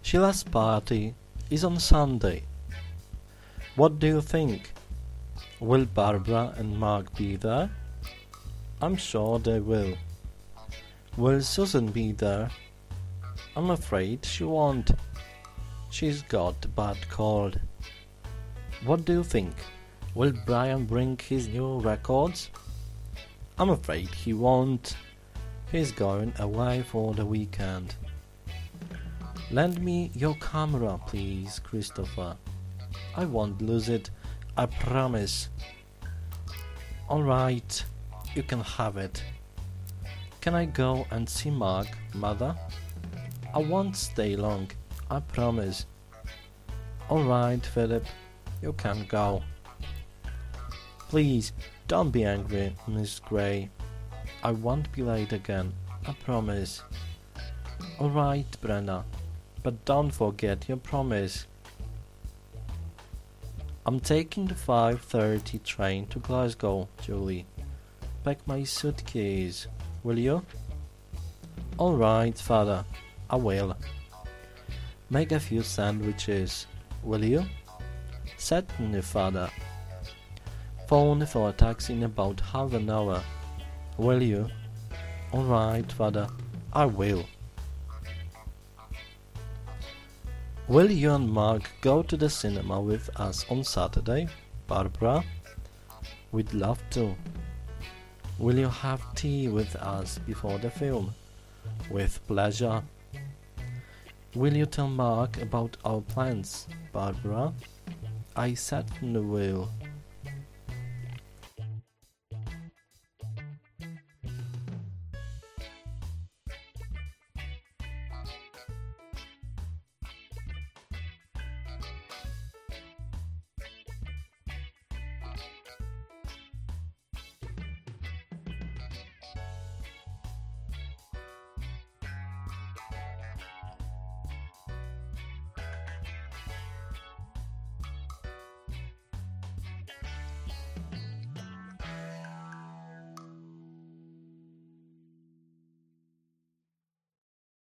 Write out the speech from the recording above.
Sheila's party is on Sunday. What do you think? Will Barbara and Mark be there? I'm sure they will. Will Susan be there? I'm afraid she won't. She's got a bad cold. What do you think? Will Brian bring his new records? I'm afraid he won't. He's going away for the weekend. Lend me your camera, please, Christopher. I won't lose it, I promise. All right, you can have it. Can I go and see Mark, Mother? I won't stay long, I promise. All right, Philip, you can go. Please, don't be angry, Miss Gray. I won't be late again, I promise. All right, Brenna, but don't forget your promise. I'm taking the 5:30 train to Glasgow, Julie. Pack my suitcase, will you? All right, Father, I will. Make a few sandwiches, will you? Certainly, Father. Phone for a taxi in about half an hour, will you? All right, Father, I will. Will you and Mark go to the cinema with us on Saturday, Barbara? We'd love to. Will you have tea with us before the film? With pleasure. Will you tell Mark about our plans, Barbara? I certainly will.